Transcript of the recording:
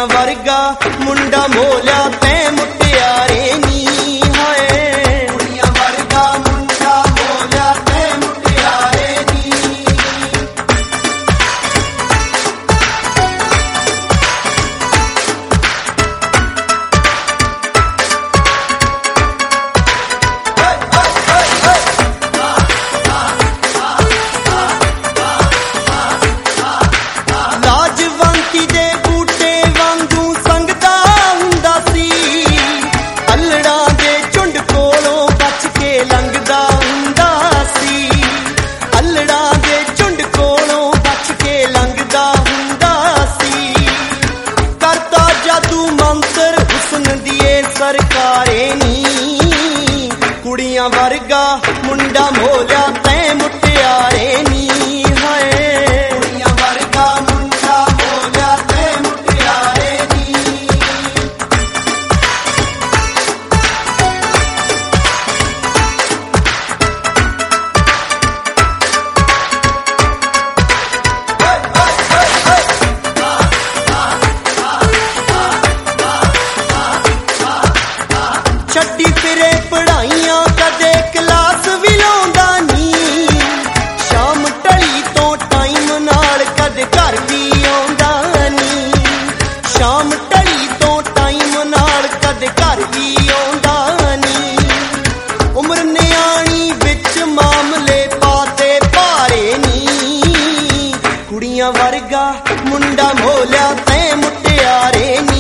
ਕੁੜੀਆਂ ਵਰਗਾ ਮੁੰਡਾ ਮੋਲਿਆ ਤੈਂ ਮੁਟਿਆਰੇ ਨੀ ਹਾਏ ਕੁੜੀਆਂ ਵਰਗਾ ਮੁੰਡਾ ਮੋਲਿਆ ਤੈਂ ਮੁਟਿਆਰੇ ਨੀ ਲਾਜਵੰਤੀ ਦੇ ਬੂਟੇ ਵਾਂਗੂ ਸੰਗਦਾ ਹੁੰਦਾ ਸੀ ਅਲੜਾਂ ਦੇ ਝੁੰਡ ਕੋਲੋਂ ਬਚ ਕੇ ਲੰਘਦਾ ਹੁੰਦਾ ਸੀ ਅਲੜਾਂ ਦੇ ਝੁੰਡ ਕੋਲੋਂ ਬਚ ਕੇ ਲੰਘਦਾ ਹੁੰਦਾ ਸੀ ਕਰਦਾ ਜਾਦੂ ਮੰਤਰ ਹੁਸਨ ਦੀਏ ਸਰਕਾਰੇ ਨੀ ਕੁੜੀਆਂ ਵਰਗਾ ਮੁੰਡਾ ਮੋਲਿਆ ਤੈਂ ਮੁਟਿਆਰੇ ਨੀ ਹਾਏ ਕੁੜੀਆਂ ਵਰਗਾ ਮੁੰਡਾ ਮੋਲਿਆ ਤੈਂ ਮੁਟਿਆਰੇ ਨੀ ਛੱਡੀ ਫਿਰੇ ਪੜ੍ਹਾਈਆਂ ਕਦੇ ਕਲਾਸ ਵੀ ਲਾਉਂਦਾ ਨੀ ਸ਼ਾਮ ਢਲੀ ਤੋਂ ਟਾਈਮ ਨਾਲ ਕਦੇ ਘਰ ਵੀ ਆਉਂਦਾ ਨੀ ਸ਼ਾਮ ਢਲੀ ਤੋਂ ਟਾਈਮ ਨਾਲ ਕਦੇ ਘਰ ਵੀ ਆਉਂਦਾ ਨੀ ਉਮਰ ਨਿਆਣੀ ਵਿੱਚ ਮਾਮਲੇ ਪਾਤੇ ਭਾਰੇ ਨੀ ਕੁੜੀਆਂ ਵਰਗਾ ਮੁੰਡਾ ਮੋਲਿਆ ਤੈਂ ਮੁਟਿਆਰੇ ਨੀ